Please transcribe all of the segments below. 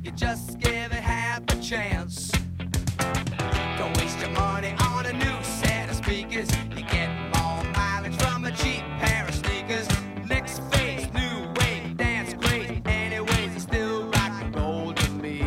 You just give it half a chance. Don't waste your money on a new set of speakers. You get more mileage from a cheap pair of sneakers. Next phase, new wave, dance great. Anyways, it's still rock and roll to me.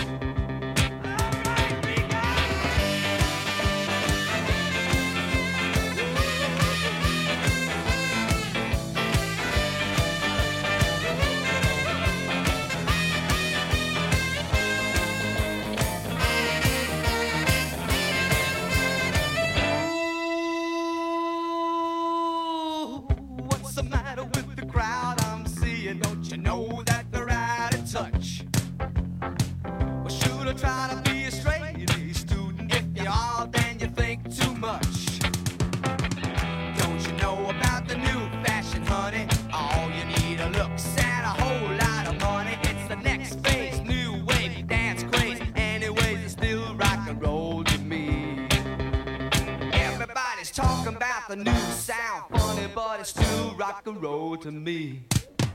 What's the matter with the crowd I'm seeing? Don't you know that they're out of touch? Well, should I try to be a straight A student? If you are, then you think too much. Don't you know about the new fashion, honey? All you need are looks and a whole lot of money. It's the next phase, new wave, dance craze. Anyways, it's still rock and roll to me. Everybody's talking about the new sound, funny, but it's still rock and roll to me.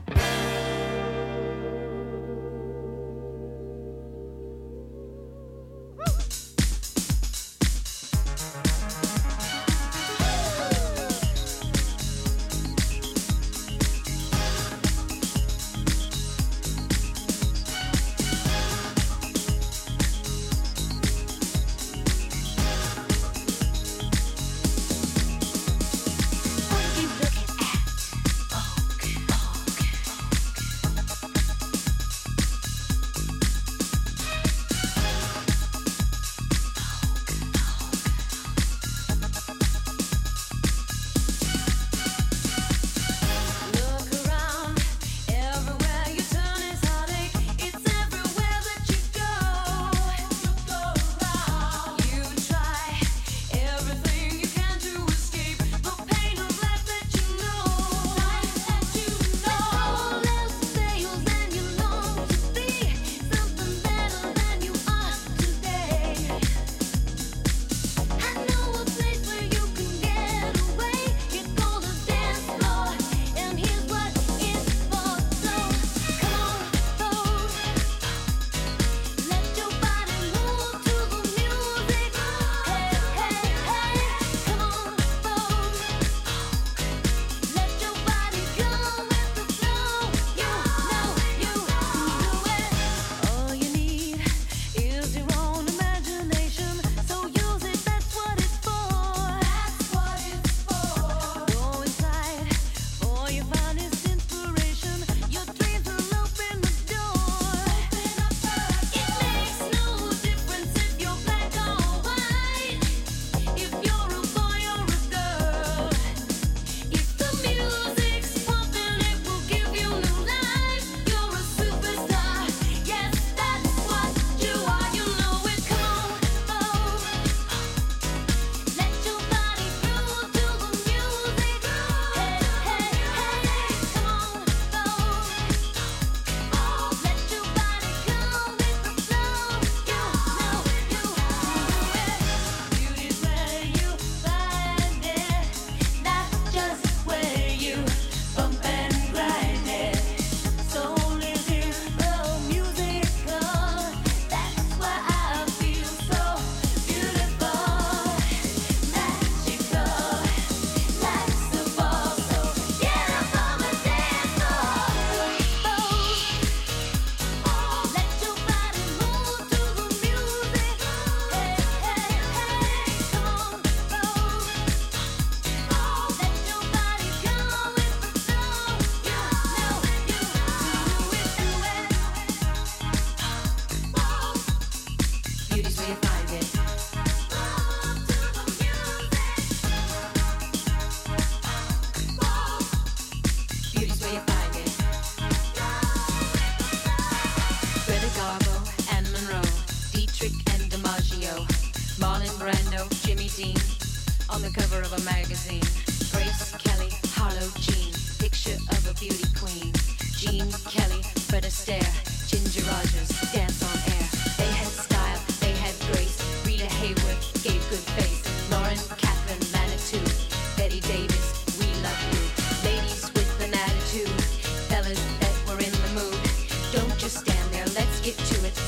on the cover of a magazine. Grace Kelly, Harlow Jean, picture of a beauty queen. Jean Kelly, Fred Astaire, Ginger Rogers, dance on air. They had style, they had grace. Rita Hayworth gave good face. Lauren Catherine Manitou, Betty Davis, we love you. Ladies with an attitude, fellas that were in the mood. Don't just stand there, let's get to it.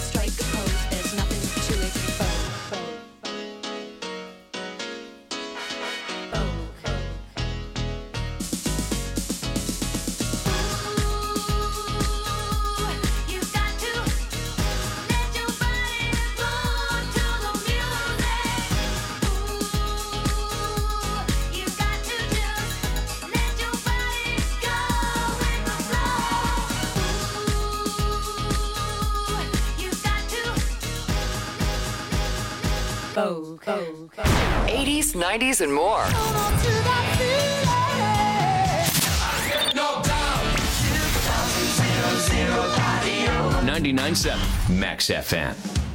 folk. 80s, 90s, and more. 99.7 Max FM.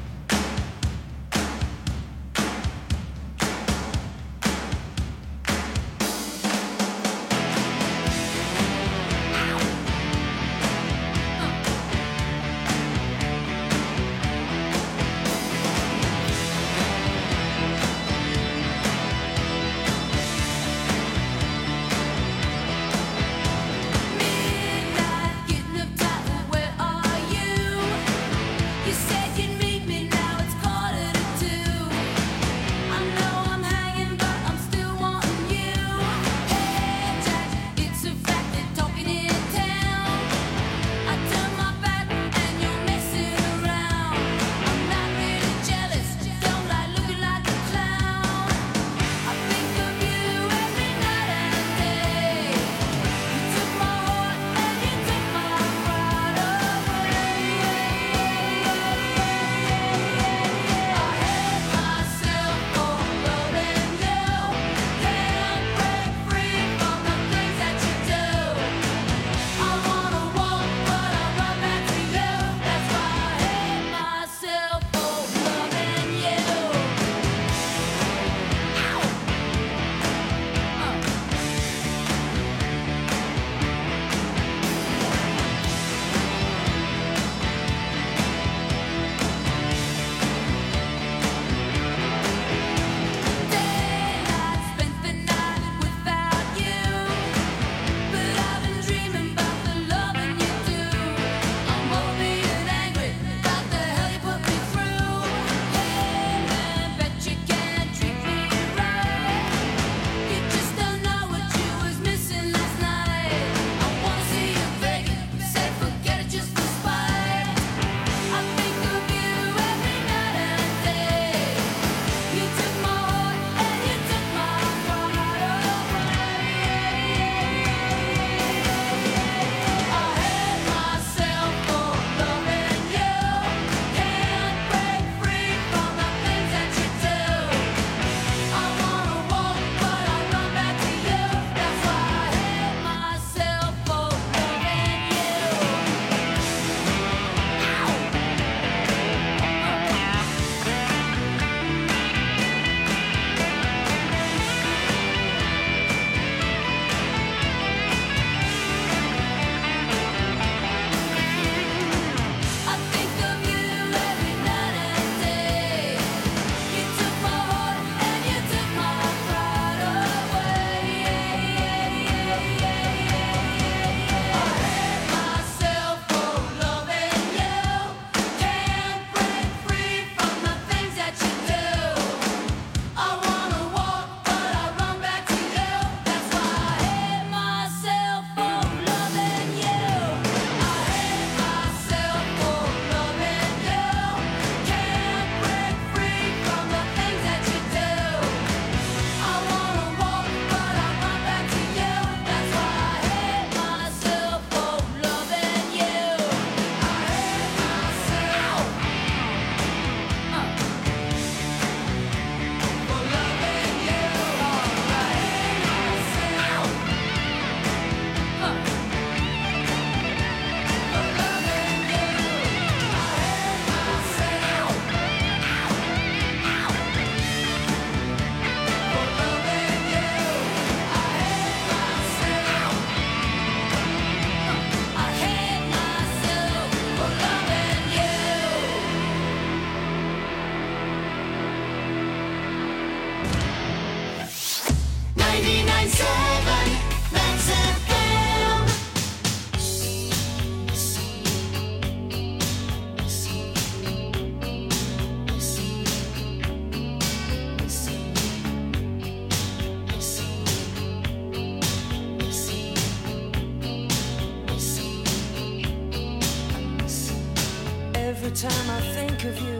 time I think of you,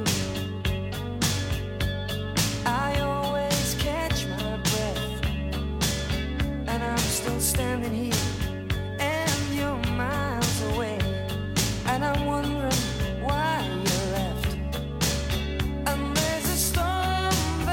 I always catch my breath, and I'm still standing here, and you're miles away, and I'm wondering why you left. And there's a storm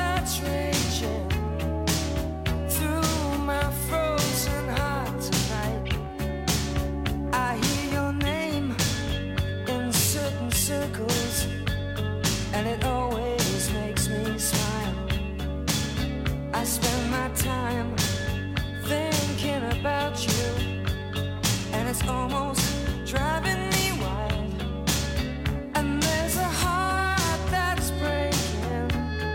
it's almost driving me wild. And there's a heart that's breaking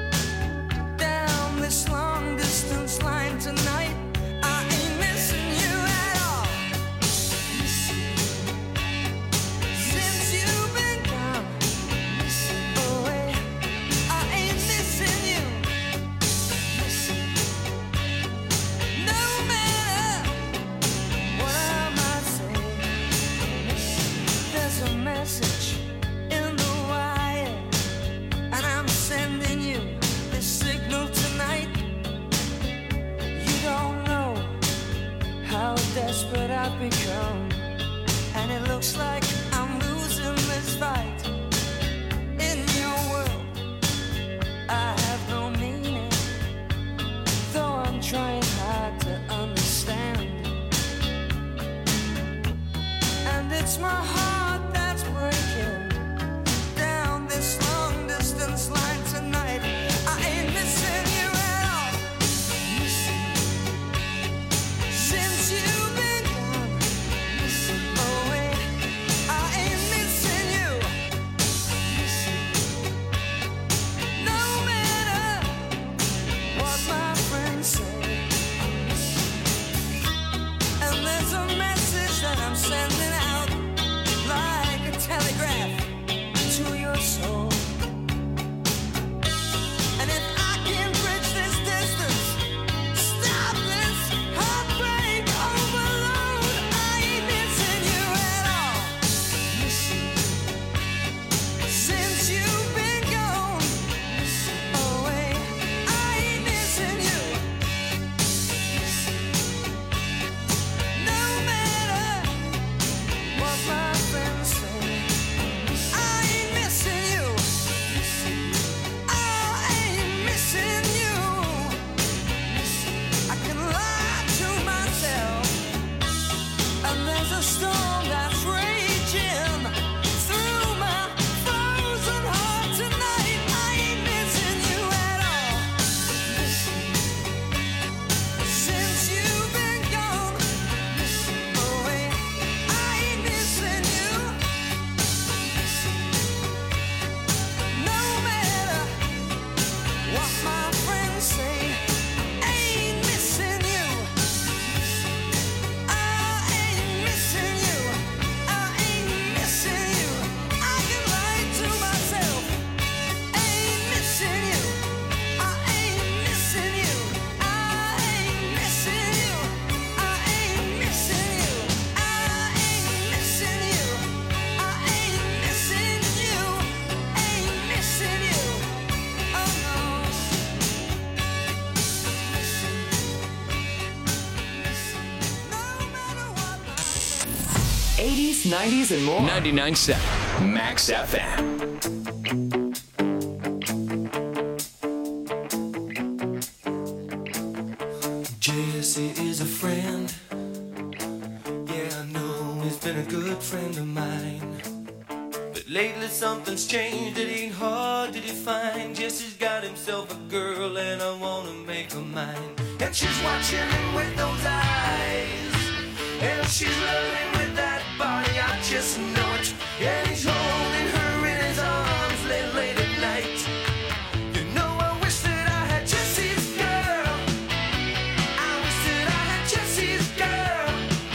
down this long distance line tonight. I ain't missing you at all. Since you've been gone away, I ain't missing you. No matter what I might say, there's a message in the wire, and I'm sending you this signal tonight. You don't know how desperate I've become, and it looks like I'm losing this fight. In your world, I have no meaning, though I'm trying hard to understand. And it's my heart that's breaking down this long distance line tonight. I ain't missing you at all. Since you've been gone away, I ain't missing you. No matter what my friends say. And there's a message that I'm sending out like a telegraph to your soul. And if I can bridge this distance, stop this heartbreak overload, I ain't missing you at all. Since you've been gone away, I ain't missing you. No matter what my friends say, I ain't missing you. I ain't missing you. I can lie to myself, and there's a storm that's raging through my frozen heart tonight. I ain't missing you at all. Since you've been gone away, I ain't missing you. No matter what my friends say, ain't missing you. I ain't missing you. I ain't missing you. I can lie to myself. Ain't missing you. I ain't missing you. I ain't missing you. I ain't missing you. I ain't missing you. I ain't missing you. Ain't missing you. Oh no. 80s, 90s, and more. 99.7 Max FM. Jesse is a friend. Yeah, I know he's been a good friend of mine. But lately something's changed, it ain't hard to define. Jesse's got himself a girl and I wanna make her mine. And she's watching him with those eyes, and she's loving with that body, I just know it. And he's holding her in his arms late at night. You know I wish that I had Jesse's girl. I wish that I had Jesse's girl.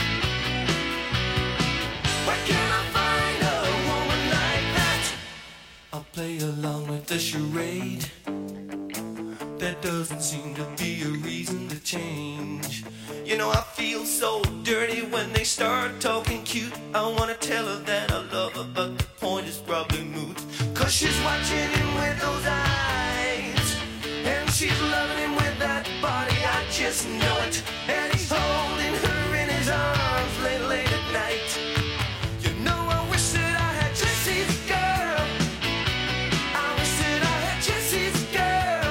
Where can I find a woman like that? I'll play along with the charade. There doesn't seem to be a reason to change. You know I feel so dirty when they start talking cute. I wanna tell her that I love her, but the point is probably moot. 'Cause she's watching him with those eyes, and she's loving him with that body, I just know it. And he's holding her in his arms late at night. You know I wish that I had Jesse's girl. I wish that I had Jesse's girl.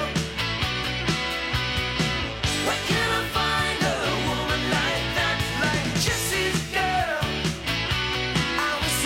Where can I find a woman like that, like Jesse's girl? I wish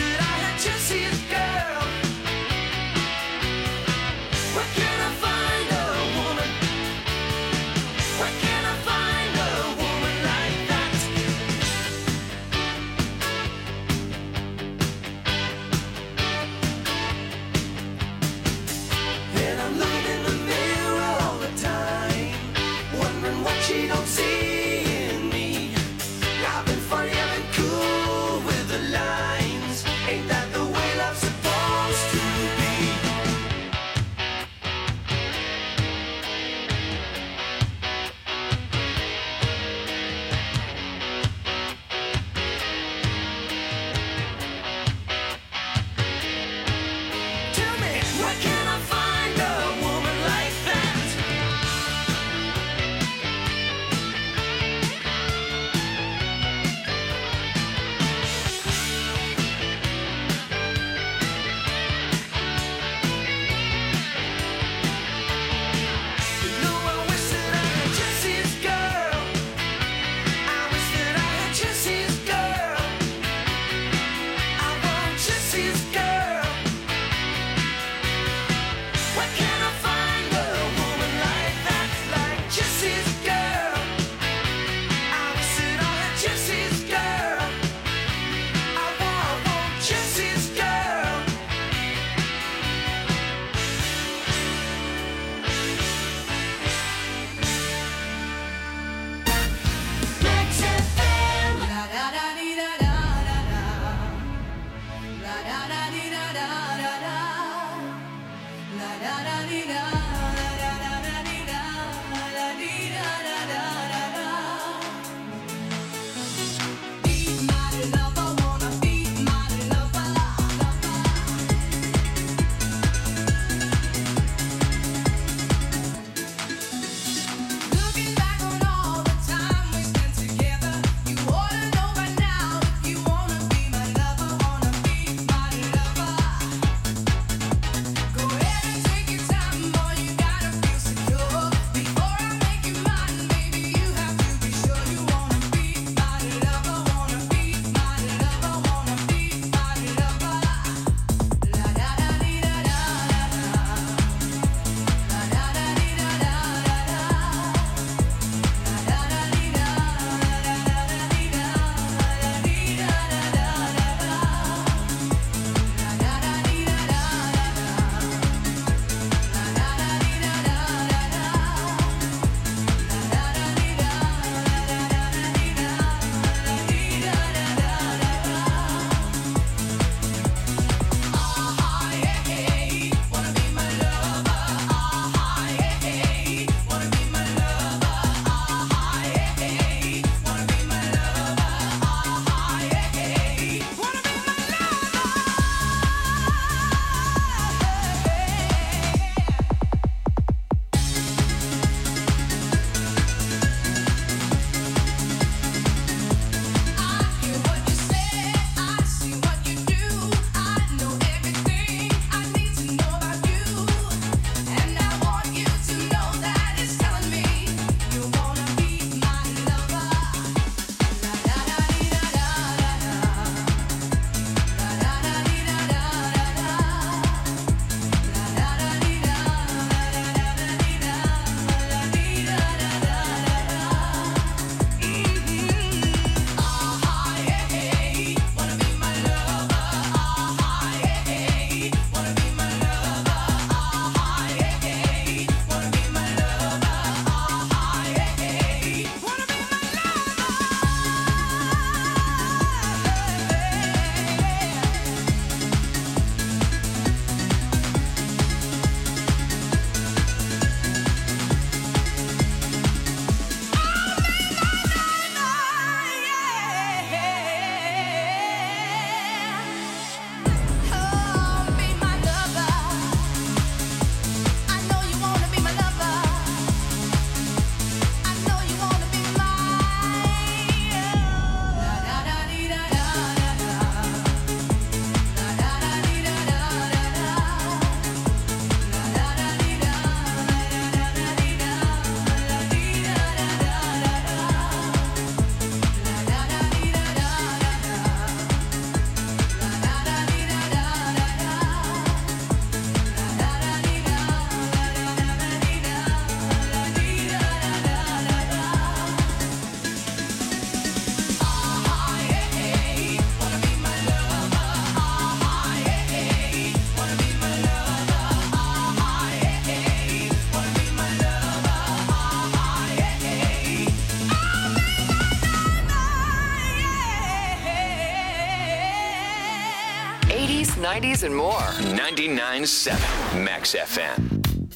80s, 90s, and more. 99.7 Max FM.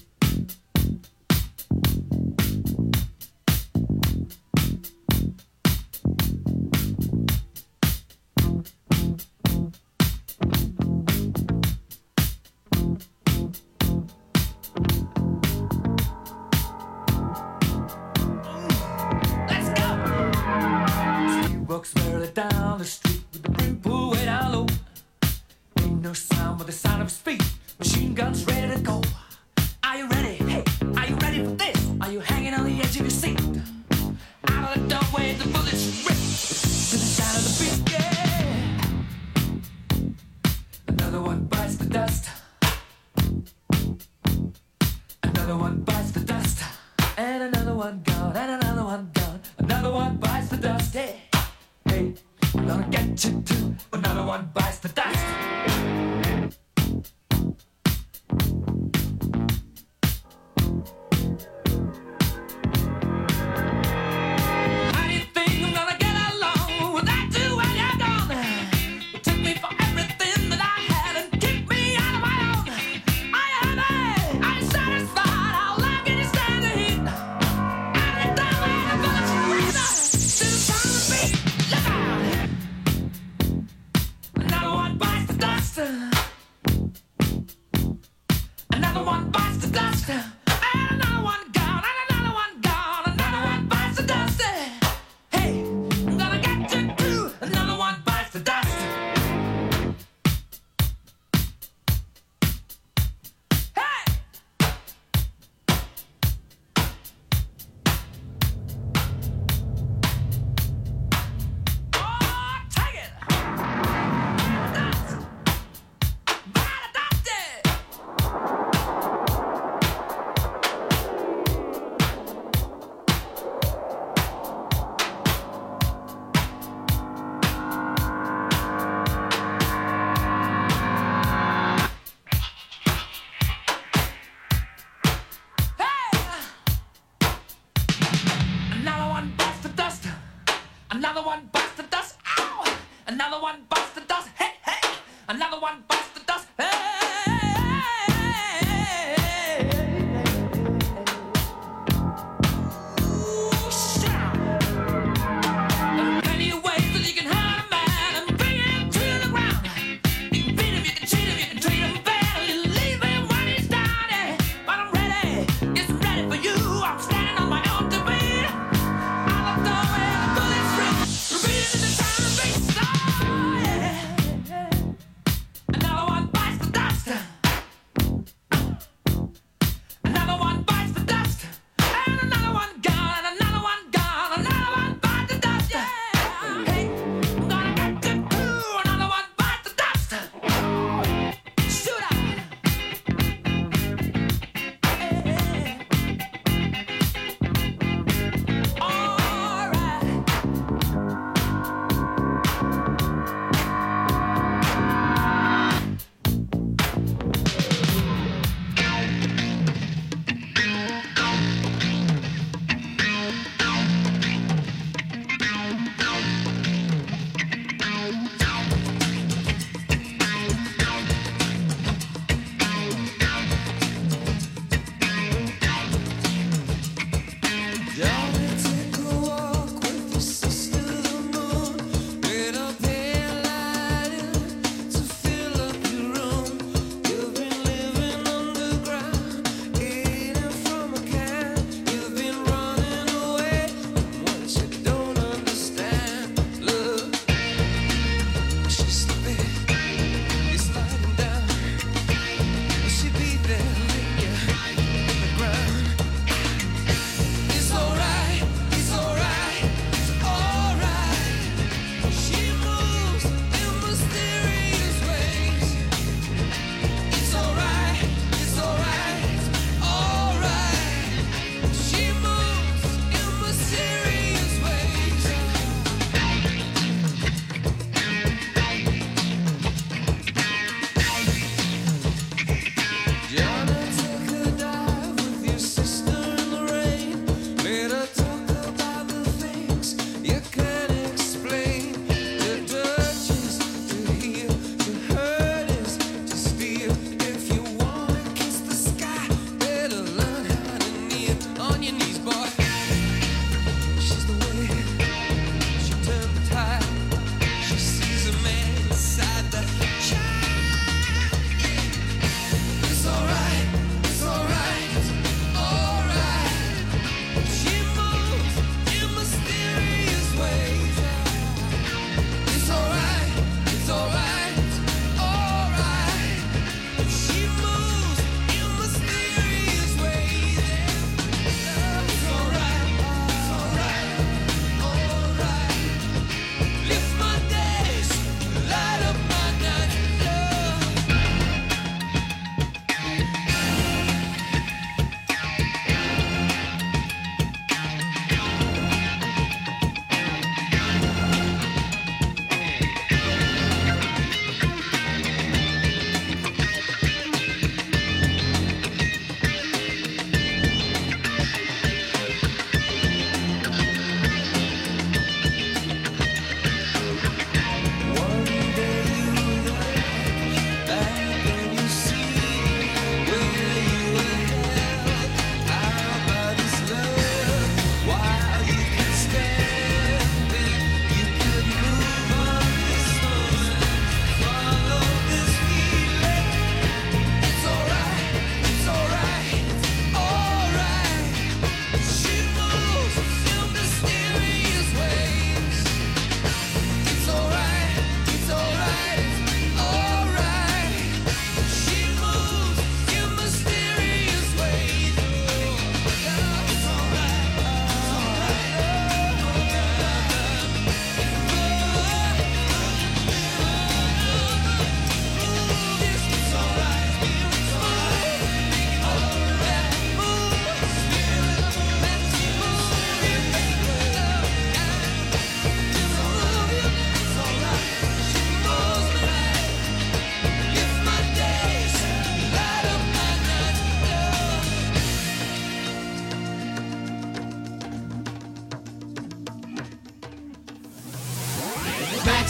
Walks merrily down the street with the brim pulled way down low. Ain't no sound but the sound of his feet. Machine guns ready to go. Are you ready? Hey, are you ready for this? Are you hanging on the edge of your seat? Out of the doorway, the bullets rip to the sound of the beat. Yeah. Another one bites the dust. Another one bites the dust. And another one gone. And another one gone. Another one bites the dust. Yeah. Hey, I'm gonna get you too. Another one bites the dust. How do you think I'm gonna get along without you when you're gone? You took me for everything that I had and kicked me out of my own. Are you happy? Are you satisfied? How long can you stand the heat? Out of the doorway, the bullets ring up to the sound of the beat. Look out! Another one bites the dust. Another one bites the dust. And another one gone. And another one gone. Another one bites the dust. Hey, I'm gonna get you too. Another one bites the dust. Hey! Oh, take it! Dust! By the dust! Another one bites the dust. Another one bites the dust. Ow! Another one bites the dust. Hey, hey! Another one bites the dust. Hey! Ooh, shout! There are plenty of ways that you can hurt a man and bring him to the ground. You can beat him, you can cheat him, you can treat him bad, or you leave him when he's down. Yeah. But I'm ready, yes, I'm ready for you. I'm standing on my own two feet. Out the doorway, the bullets rip, repeating the sound of beats. Oh, yeah. Another one bites the dust.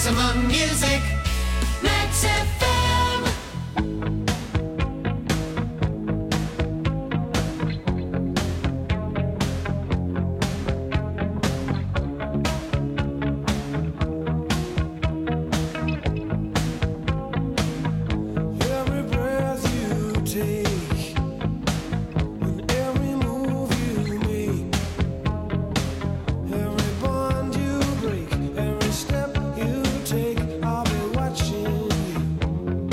Maximum music. Max FM. Every breath you take, and every move you make, every bond you break, every step you take, I'll be watching you.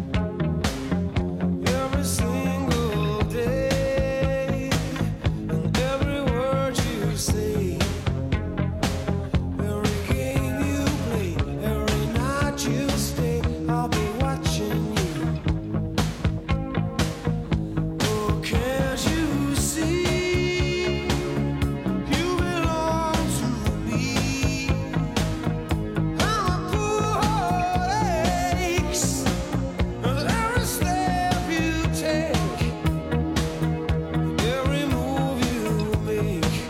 Every single day, and every word you say, every game you play, every night you stay, I'll be watching you. Oh, can't you see? You belong to me. I'm a poor heartaches. And every step you take, every move you make,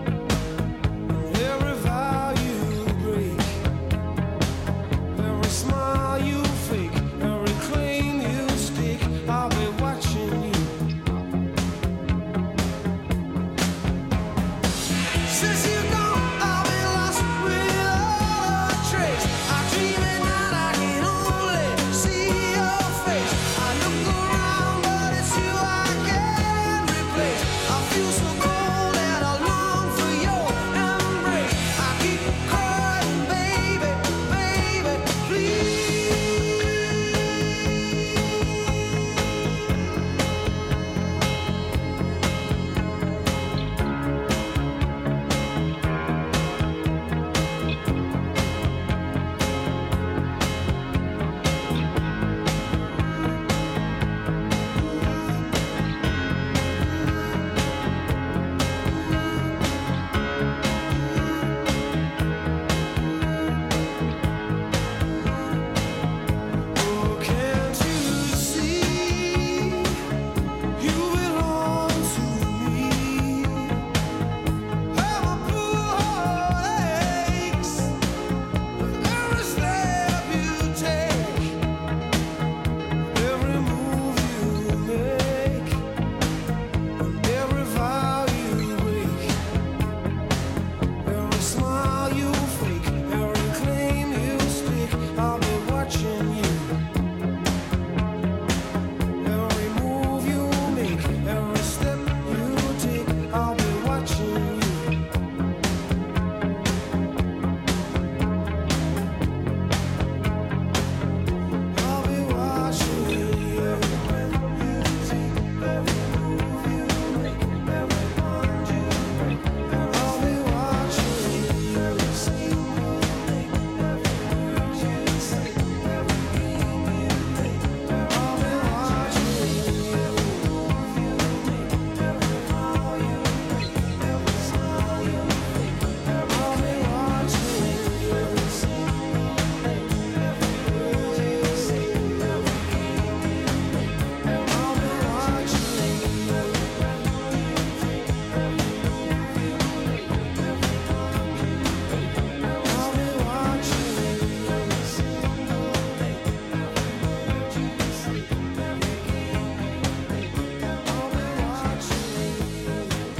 every vow you break, every smile you fake, every claim you stake, I'll be watching you. Since you're gone, I'll be lost without a trace. I dream at night, I can only see your face. I look around, but it's you I can't replace. I feel so cold and I long for your embrace. I keep crying, baby, baby, please. Oh, can't you see? You belong to me. I'm a poor heartaches. With every step you take, every move you make, and every vow you break, every smile you fake, every claim you stake, I'll be watching you. Every move you make, every step you take, I'll be watching you. I'll be watching you. Every breath you take, every move you make, every bond you break, I'll be watching you. Every single day, every word you say, every game you play, I'll be watching you. Every move you make, every vow you break, every smile you fake, I'll be watching you. Every single day, every word you say, every game you play, I'll be watching you. Every breath you take, every move you make, every bond you break, I'll be watching you. Every single day, every word you say, every game you play, I'll be watching you.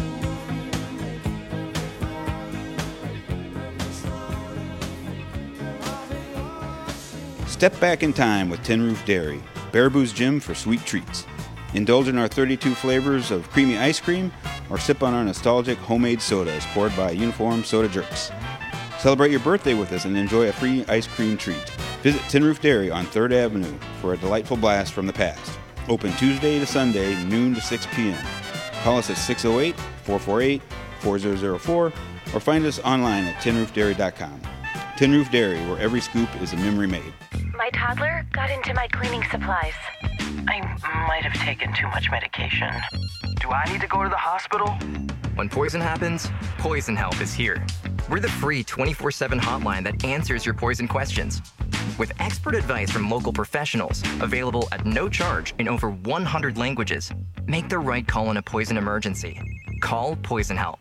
Step back in time with Tin Roof Dairy, Baraboo's Gym for sweet treats. Indulge in our 32 flavors of creamy ice cream or sip on our nostalgic homemade sodas poured by uniformed soda jerks. Celebrate your birthday with us and enjoy a free ice cream treat. Visit Tin Roof Dairy on 3rd Avenue for a delightful blast from the past. Open Tuesday to Sunday, noon to 6 p.m. Call us at 608-448-4004 or find us online at tinroofdairy.com. Tin Roof Dairy, where every scoop is a memory made. My toddler got into my cleaning supplies. I might have taken too much medication. Do I need to go to the hospital? When poison happens, Poison Help is here. We're the free 24/7 hotline that answers your poison questions. With expert advice from local professionals, available at no charge in over 100 languages, make the right call in a poison emergency. call Poison Help.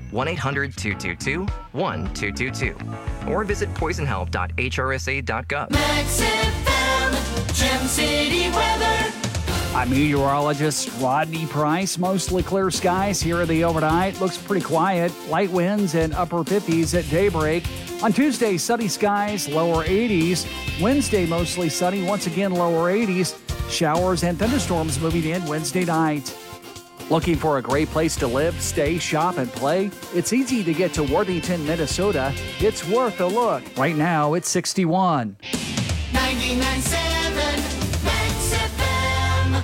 1-800-222-1222. Or visit poisonhelp.hrsa.gov. Max FM, Gem City weather. I'm meteorologist Rodney Price. Mostly clear skies here in the overnight. Looks pretty quiet. Light winds and upper 50s at daybreak. On Tuesday, sunny skies, lower 80s. Wednesday, mostly sunny. Once again, lower 80s. Showers and thunderstorms moving in Wednesday night. Looking for a great place to live, stay, shop, and play? It's easy to get to Worthington, Minnesota. It's worth a look. Right now, it's 61. 99.7 Max FM.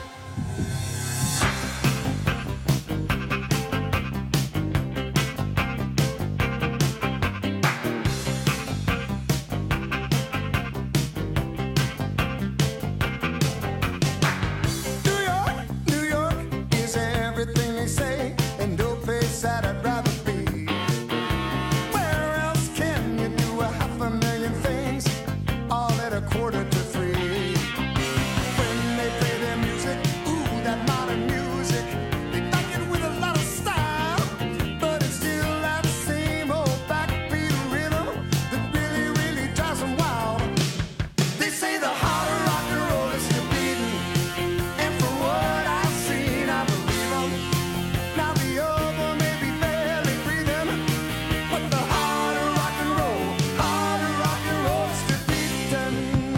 New York is everything they say, and no place that I'd rather be. Where else can you do 500,000 things all at 2:45? When they play their music, ooh, that modern music, they back it with a lot of style, but it's still that same old backbeat rhythm that really, really drives them wild. They say the heart of rock and roll is still beating, and from what I've seen, I believe them. Now the other may be barely breathing, but the heart of rock and roll is still beating.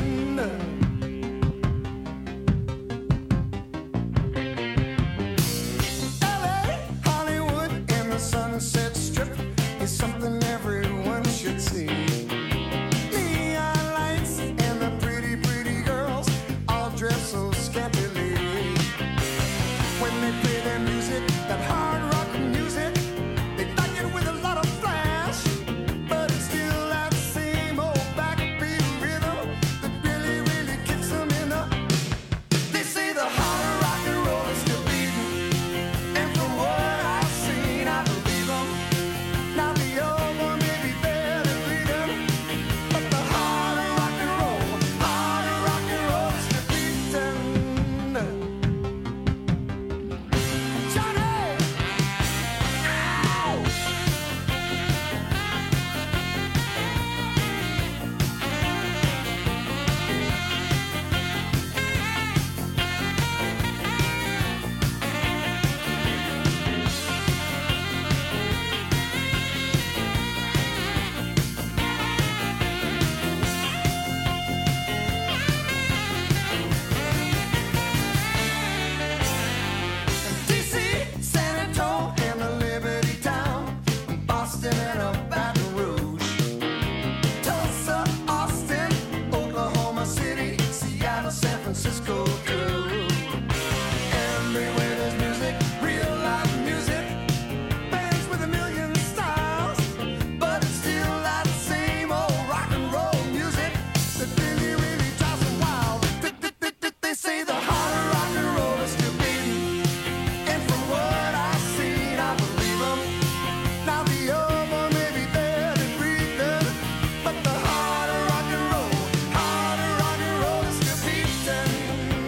LA, Hollywood, and the Sunset Strip is something everyone should see. Neon lights and the pretty, pretty girls all dress so scantily. When they play their music, that hard rock music, they back it with a lot of flash, but it's still that same old backbeat rhythm that really, really kicks them in the. They say the heart of rock and roll is still beating, and from what I've seen, I believe them. Now the old one may be barely breathing, but the heart of rock and roll is still beating. Johnny! Ow! DC, San Antonio, and the Liberty Town, Boston and Baton Rouge, Tulsa, Austin, Oklahoma City, Seattle, San Francisco too. Everywhere there's music, real live music, bands with a million styles, but it's still that same old rock and roll music that really, really drives them wild. They say the heart of rock and roll is still beating, and from what I've seen, I believe them. Now the old one may be barely breathing, but the heart of rock and roll is still beating.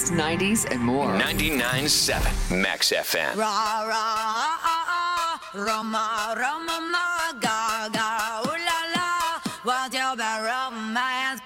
best 90s and more. 99.7 Max FM. Ra ra Roma Roma ma ga ga ooh la la, what's your bad romance?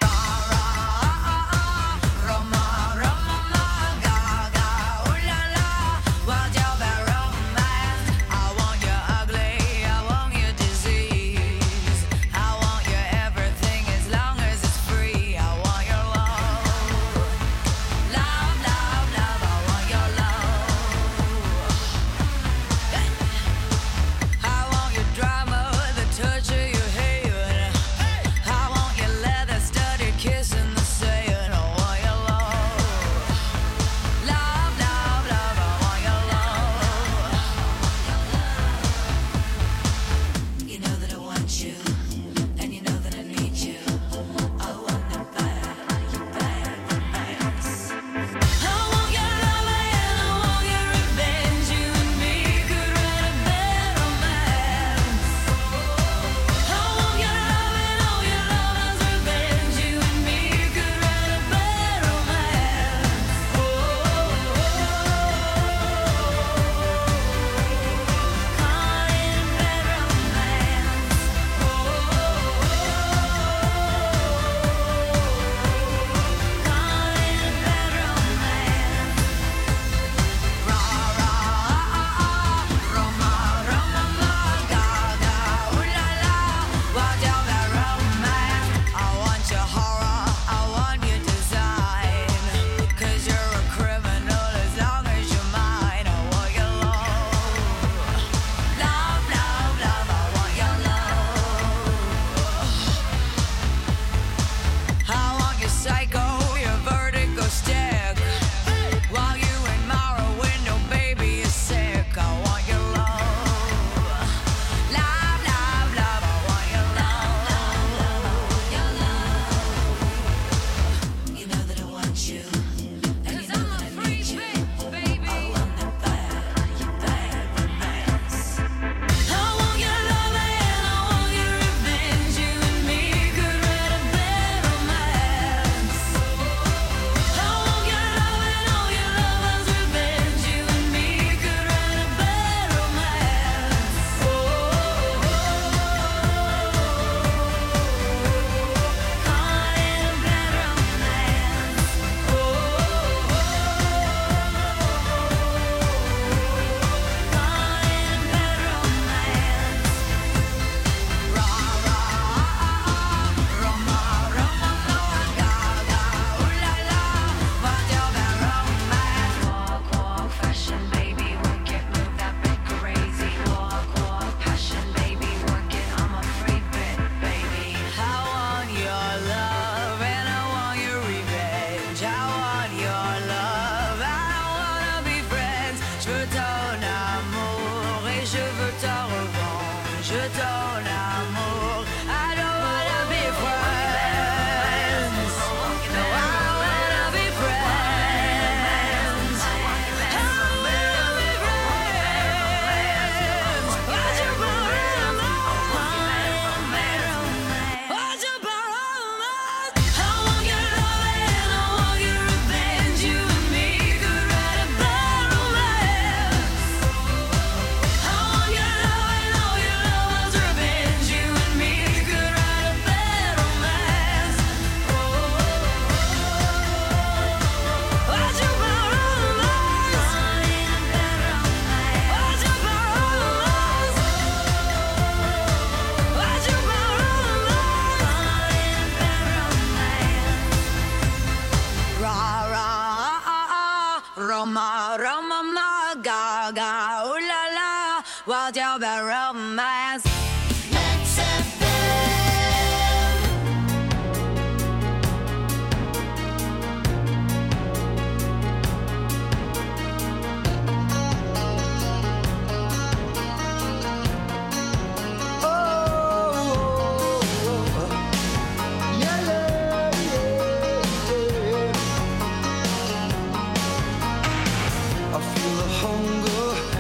Roma, Roma, ma, ga, ga, ooh la la, what's your bad romance? I feel the hunger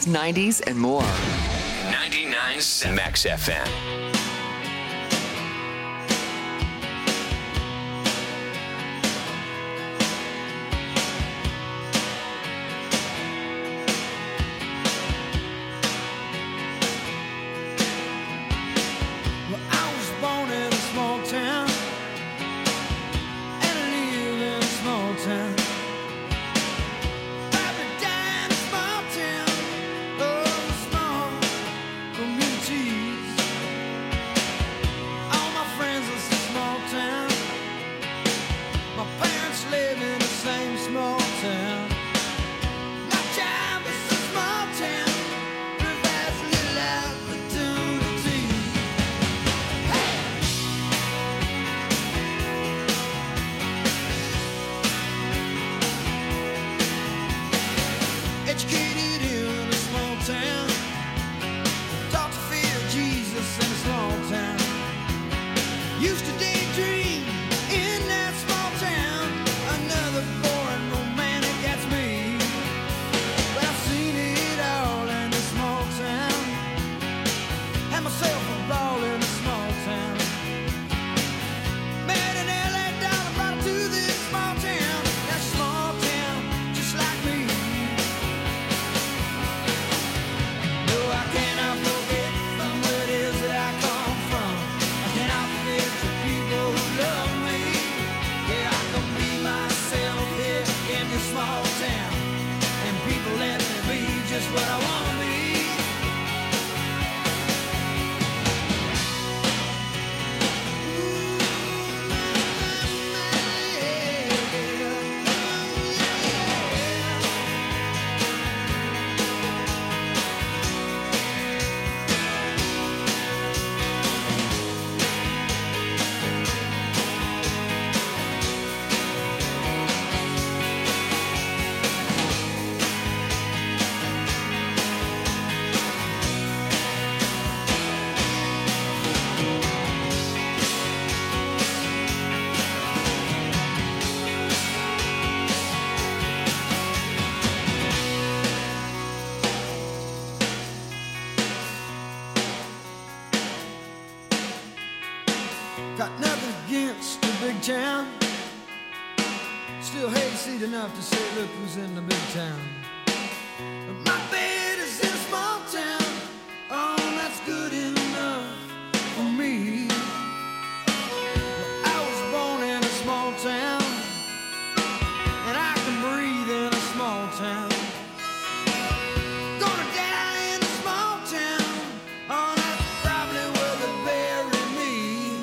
best 90s and more. 99.7 Max FM. Got nothing against the big town. Still hayseed enough to say, look who's in the big town. But my bed is in a small town. Oh, that's good enough for me. Well, I was born in a small town, and I can breathe in a small town. Gonna die in a small town. Oh, that's probably where they bury me.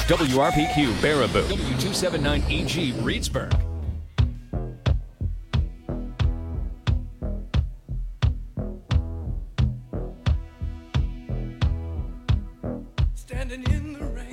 WRPQ Baraboo. W279EG Reedsburg. Standing in the rain.